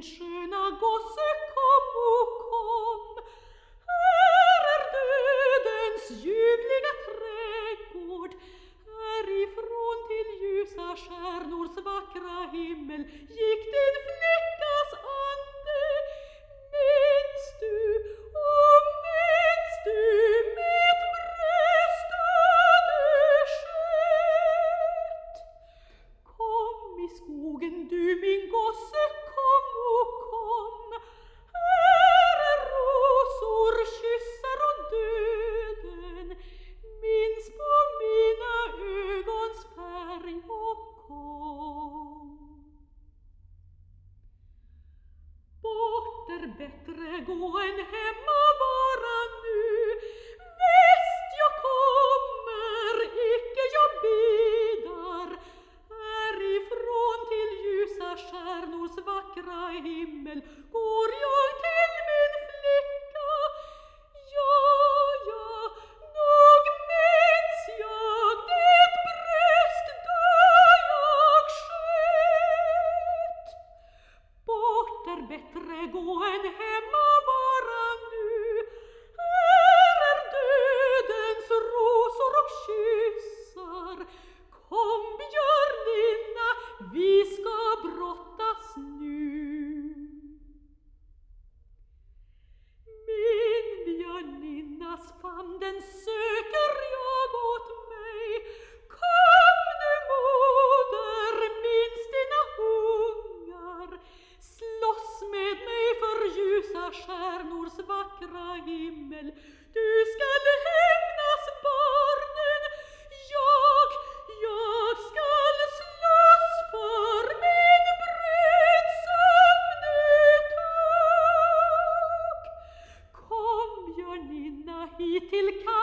sköna gosse, kom och kom. Här är dödens ljuvliga trädgård. Härifrån till ljusa stjärnors vackra himmel gick din flickas ande. Minns du, minns du mitt bröstade sköt? Kom i skogen du min gosse, kom och kom. Här är rosor, kyssar och döden. Minns på mina ögons färg och kom. Bort är bättre gå än hemma vara nu. Väst jag kommer, icke jag bidar. Härifrån till ljusa stjärnors vackra himmel går jag till min flicka. Ja, ja, nog minns jag det bröst där jag sköt. Bort är bättre gå än hemma vara nu. Här är dödens rosor och kyssar. Kom björninna, vi ska brottas nu. Min björninnas famn, den söker jag åt mig. Kom du moder, minns dina ungar. Slåss med mig för ljusa stjärnors vackra himmel. Du skall hämnas barnen. Jag skall slåss för min brödsamne tugg. Kom björninna hit till